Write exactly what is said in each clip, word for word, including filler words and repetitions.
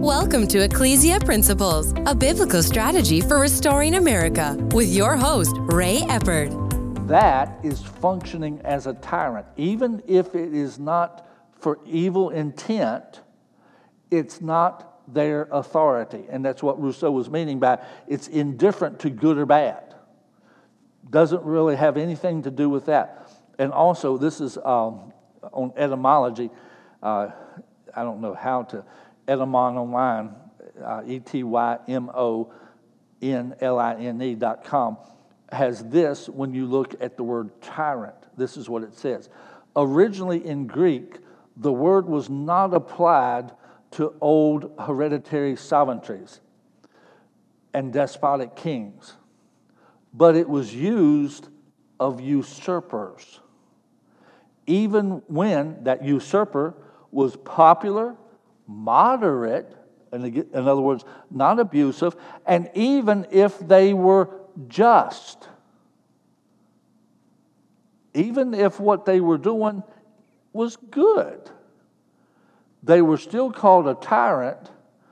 Welcome to Ecclesia Principles, a biblical strategy for restoring America, with your host, Ray Eppard. That is functioning as a tyrant. Even if it is not for evil intent, it's not their authority. And that's what Rousseau was meaning by it's indifferent to good or bad. Doesn't really have anything to do with that. And also, this is um, on etymology. Uh, I don't know how to, Etymon Online, uh, E T Y M O N L I N E dot com, has this when you look at the word tyrant. This is what it says. Originally in Greek, the word was not applied to old hereditary sovereignties and despotic kings, but it was used of usurpers. Even when that usurper was popular, moderate, and in other words, not abusive, and even if they were just, even if what they were doing was good, they were still called a tyrant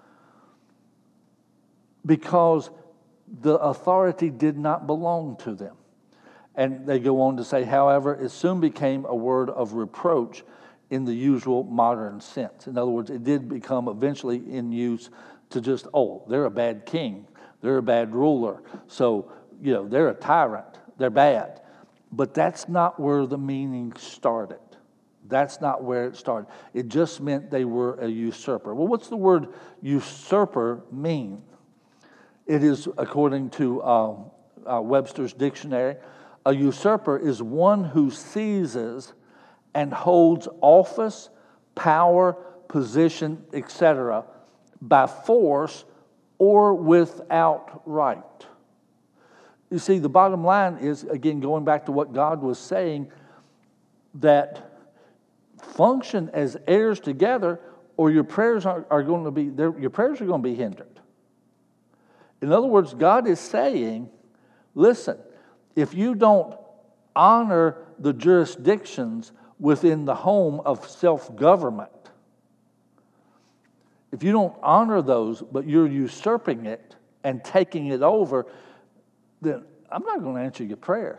because the authority did not belong to them. And they go on to say, however, it soon became a word of reproach in the usual modern sense. In other words, it did become eventually in use to just, oh, they're a bad king, they're a bad ruler, so, you know, they're a tyrant, they're bad. But that's not where the meaning started. That's not where it started. It just meant they were a usurper. Well, what's the word usurper mean? It is, according to uh, uh, Webster's dictionary, a usurper is one who seizes and holds office, power, position, et cetera, by force or without right. You see, the bottom line is, again, going back to what God was saying, that function as heirs together, or your prayers are, are going to be, your prayers are going to be hindered. In other words, God is saying, listen, if you don't honor the jurisdictions within the home of self-government, if you don't honor those, but you're usurping it and taking it over, then I'm not going to answer your prayer.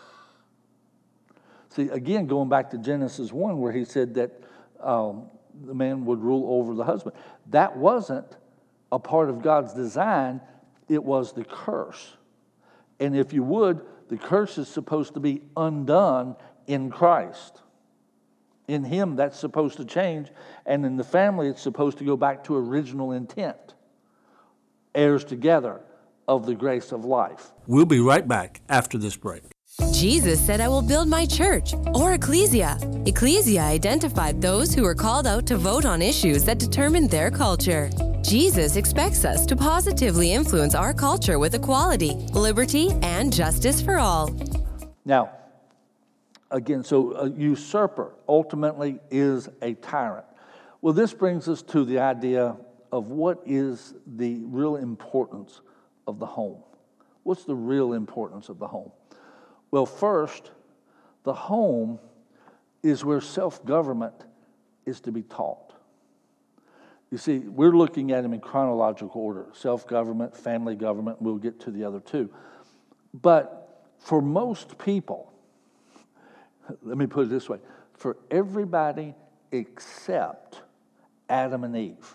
See, again, going back to Genesis one, where he said that um, the man would rule over the husband. That wasn't a part of God's design. It was the curse. And if you would, the curse is supposed to be undone in Christ. In Him, that's supposed to change. And in the family, it's supposed to go back to original intent. Heirs together of the grace of life. We'll be right back after this break. Jesus said, I will build my church, or ecclesia. Ecclesia identified those who were called out to vote on issues that determined their culture. Jesus expects us to positively influence our culture with equality, liberty, and justice for all. Now, again, so a usurper ultimately is a tyrant. Well, this brings us to the idea of what is the real importance of the home. What's the real importance of the home? Well, first, the home is where self-government is to be taught. You see, we're looking at them in chronological order. Self-government, family government, we'll get to the other two. But for most people, let me put it this way, for everybody except Adam and Eve,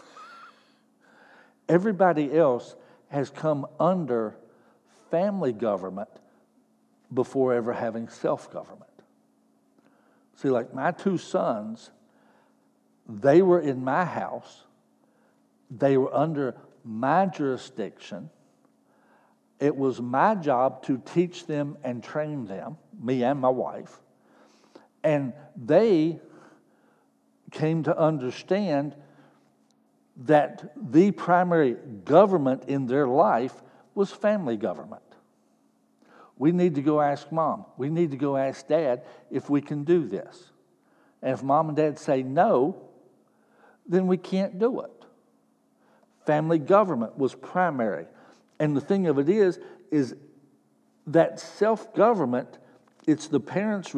everybody else has come under family government before ever having self-government. See, like my two sons, they were in my house. They were under my jurisdiction. It was my job to teach them and train them, me and my wife. And they came to understand that the primary government in their life was family government. We need to go ask mom. We need to go ask dad if we can do this. And if mom and dad say no, then we can't do it. Family government was primary. And the thing of it is, is that self-government, it's the parent's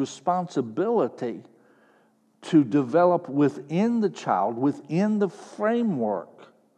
responsibility to develop within the child, within the framework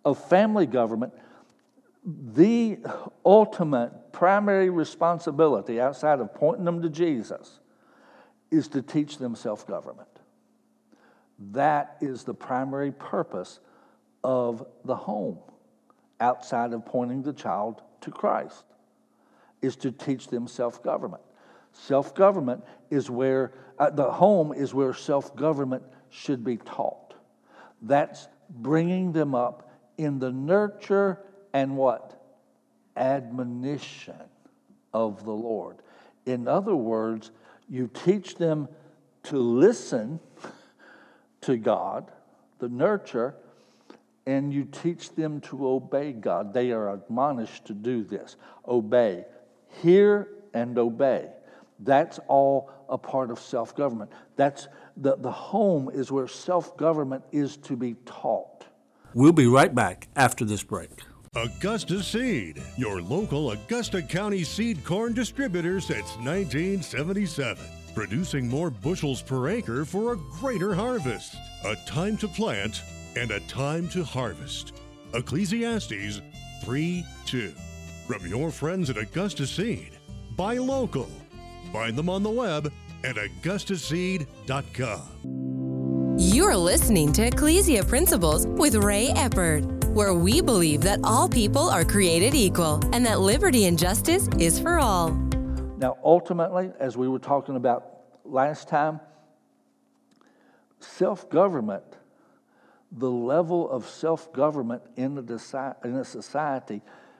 of family government, the ultimate primary responsibility outside of pointing them to Jesus is to teach them self-government. That is the primary purpose of the home, outside of pointing the child to Christ, is to teach them self-government. Self-government is where, uh, the home is where self-government should be taught. That's bringing them up in the nurture and what? Admonition of the Lord. In other words, you teach them to listen to God, the nurture, and you teach them to obey God. They are admonished to do this. Obey. Hear and obey. That's all a part of self-government. That's the, the home is where self-government is to be taught. We'll be right back after this break. Augusta Seed, your local Augusta County seed corn distributor since nineteen seventy-seven. Producing more bushels per acre for a greater harvest. A time to plant and a time to harvest. Ecclesiastes three two. From your friends at Augusta Seed. Buy local. Find them on the web at augusta seed dot com. You're listening to Ecclesia Principles with Ray Eppard, where we believe that all people are created equal and that liberty and justice is for all. Now, ultimately, as we were talking about last time, self-government, the level of self-government in a, in a society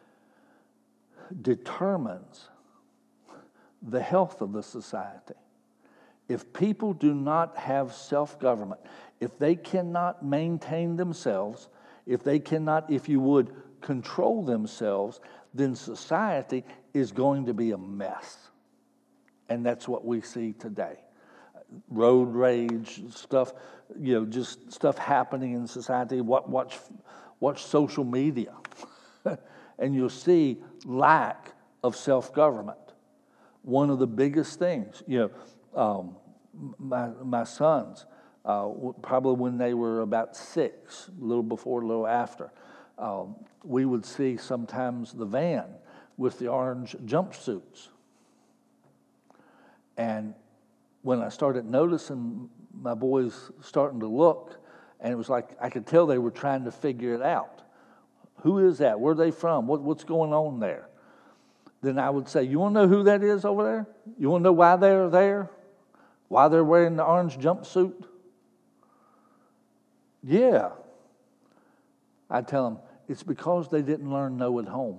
determines the health of the society. If people do not have self-government, if they cannot maintain themselves, if they cannot, if you would, control themselves, then society is going to be a mess. And that's what we see today. Road rage, stuff, you know, just stuff happening in society. Watch, watch social media. And you'll see lack of self-government. One of the biggest things, you know, um, my my sons, uh, probably when they were about six, a little before, a little after, um, we would see sometimes the van with the orange jumpsuits. And when I started noticing my boys starting to look, and it was like I could tell they were trying to figure it out. Who is that? Where are they from? What, what's going on there? Then I would say, you want to know who that is over there? You want to know why they're there? Why they're wearing the orange jumpsuit? Yeah. I'd tell them, it's because they didn't learn no at home.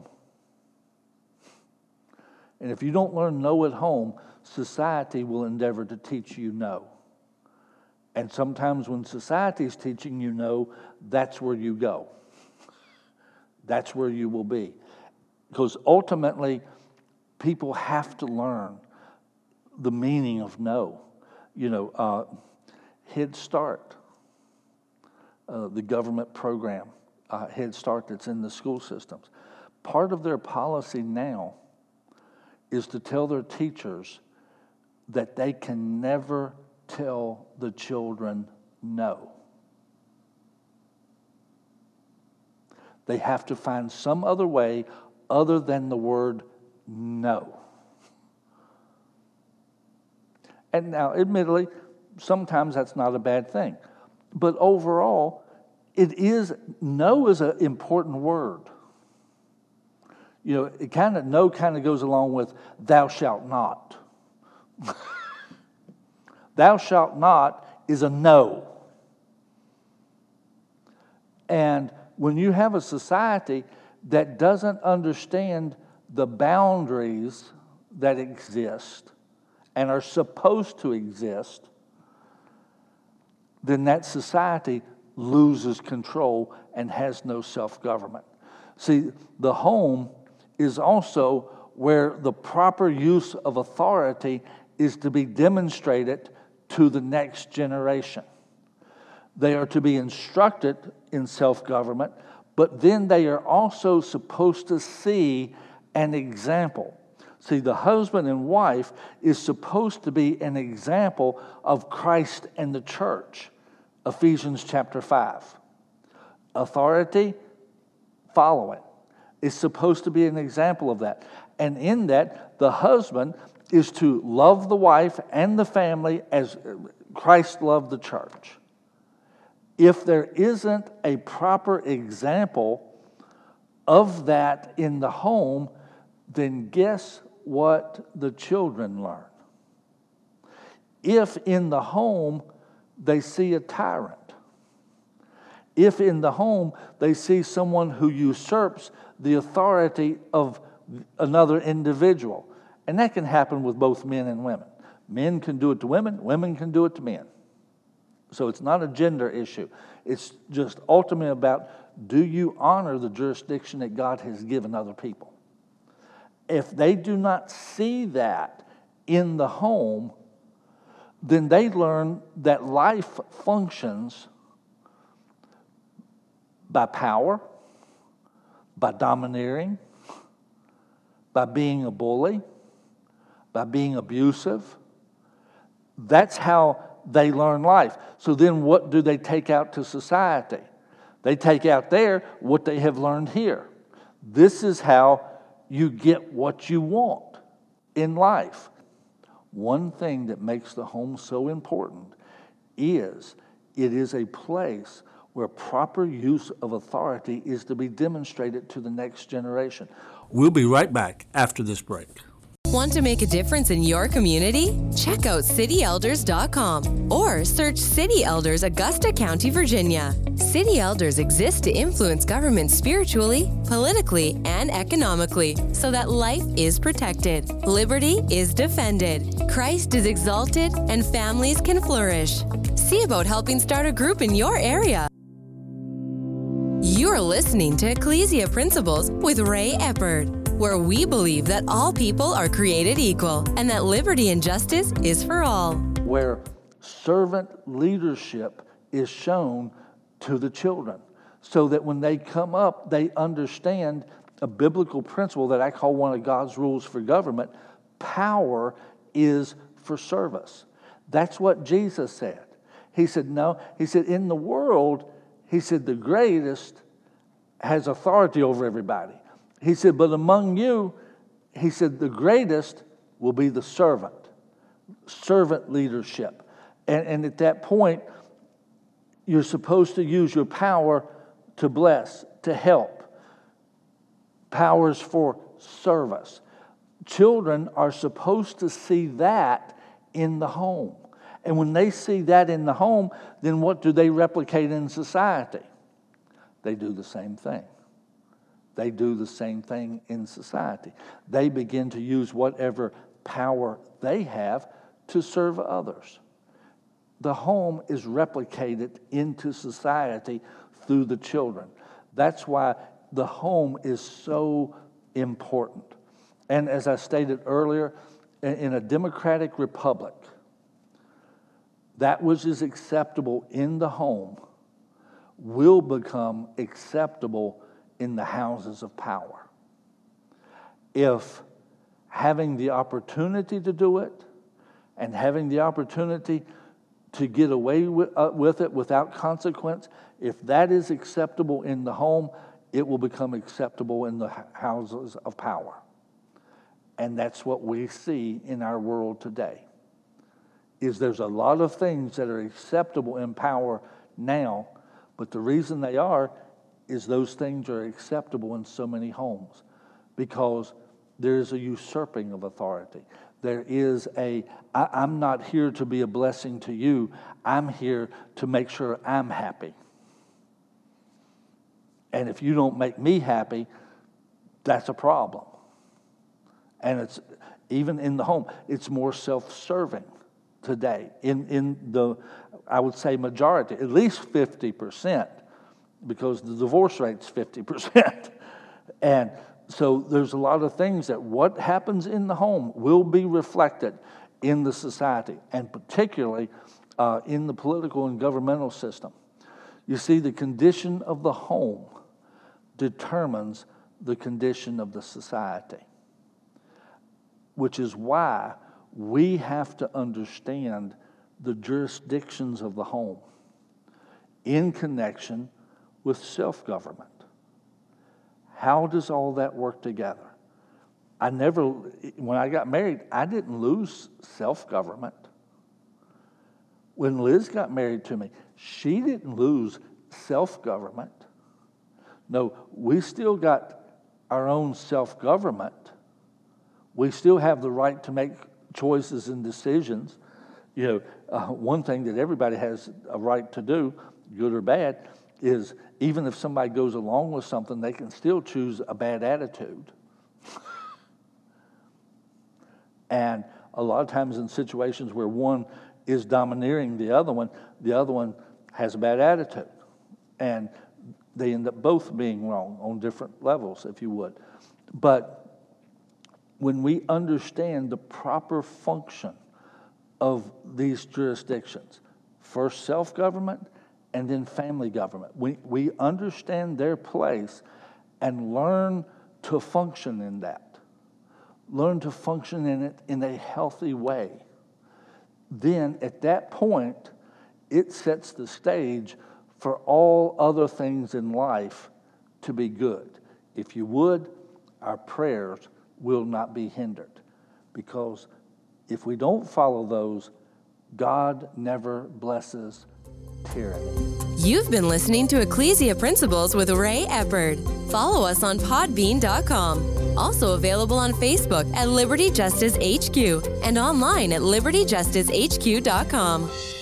And if you don't learn no at home, society will endeavor to teach you no. And sometimes when society is teaching you no, that's where you go. That's where you will be. Because ultimately, people have to learn the meaning of no. You know, uh, Head Start, uh, the government program, uh, Head Start that's in the school systems. Part of their policy now is to tell their teachers that they can never tell the children no. They have to find some other way other than the word no. And now, admittedly, sometimes that's not a bad thing. But overall, it is, no is an important word. You know, it kind of, no kind of goes along with thou shalt not. Thou shalt not is a no. And when you have a society that doesn't understand the boundaries that exist and are supposed to exist, then that society loses control and has no self-government. See, the home is also where the proper use of authority is to be demonstrated to the next generation. They are to be instructed in self-government, but then they are also supposed to see an example. See, the husband and wife is supposed to be an example of Christ and the church. Ephesians chapter five. Authority follow it. It's supposed to be an example of that. And in that, the husband is to love the wife and the family as Christ loved the church. If there isn't a proper example of that in the home, then guess what the children learn? If in the home they see a tyrant, if in the home they see someone who usurps the authority of another individual, and that can happen with both men and women. Men can do it to women, women can do it to men. So it's not a gender issue. It's just ultimately about, do you honor the jurisdiction that God has given other people? If they do not see that in the home, then they learn that life functions by power, by domineering, by being a bully, by being abusive. That's how they learn life. So then what do they take out to society? They take out there what they have learned here. This is how you get what you want in life. One thing that makes the home so important is it is a place where proper use of authority is to be demonstrated to the next generation. We'll be right back after this break. Want to make a difference in your community? Check out city elders dot com or search City Elders, Augusta County, Virginia. City Elders exist to influence government spiritually, politically, and economically so that life is protected, liberty is defended, Christ is exalted, and families can flourish. See about helping start a group in your area. You're listening to Ecclesia Principles with Ray Eppard, where we believe that all people are created equal and that liberty and justice is for all. Where servant leadership is shown to the children so that when they come up, they understand a biblical principle that I call one of God's rules for government. Power is for service. That's what Jesus said. He said, no, he said, in the world, he said, the greatest has authority over everybody. He said, but among you, he said, the greatest will be the servant, servant leadership. And, and at that point, you're supposed to use your power to bless, to help. Powers for service. Children are supposed to see that in the home. And when they see that in the home, then what do they replicate in society? They do the same thing. They do the same thing in society. They begin to use whatever power they have to serve others. The home is replicated into society through the children. That's why the home is so important. And as I stated earlier, in a democratic republic, that which is acceptable in the home will become acceptable in the houses of power. If having the opportunity to do it and having the opportunity to get away with, uh, with it without consequence, if that is acceptable in the home, it will become acceptable in the houses of power. And that's what we see in our world today. Is there's a lot of things that are acceptable in power now, but the reason they are is those things are acceptable in so many homes because there's a usurping of authority. There is a, I, I'm not here to be a blessing to you. I'm here to make sure I'm happy. And if you don't make me happy, that's a problem. And it's even in the home, it's more self-serving today. In in the, I would say majority, at least fifty percent, because the divorce rate's fifty percent. And so there's a lot of things that what happens in the home will be reflected in the society, and particularly uh, in the political and governmental system. You see, the condition of the home determines the condition of the society, which is why we have to understand the jurisdictions of the home in connection with self-government. How does all that work together? I never, when I got married, I didn't lose self-government. When Liz got married to me, she didn't lose self-government. No, we still got our own self-government. We still have the right to make choices and decisions. You know, uh, one thing that everybody has a right to do, good or bad, is even if somebody goes along with something, they can still choose a bad attitude. And a lot of times in situations where one is domineering the other one, the other one has a bad attitude. And they end up both being wrong on different levels, if you would. But when we understand the proper function of these jurisdictions, first self-government and then family government, we, we understand their place and learn to function in that. Learn to function in it in a healthy way. Then at that point, it sets the stage for all other things in life to be good. If you would, our prayers will not be hindered. Because if we don't follow those, God never blesses tyranny. You've been listening to Ecclesia Principles with Ray Eppard. Follow us on podbean dot com. Also available on Facebook at Liberty Justice H Q and online at liberty justice h q dot com.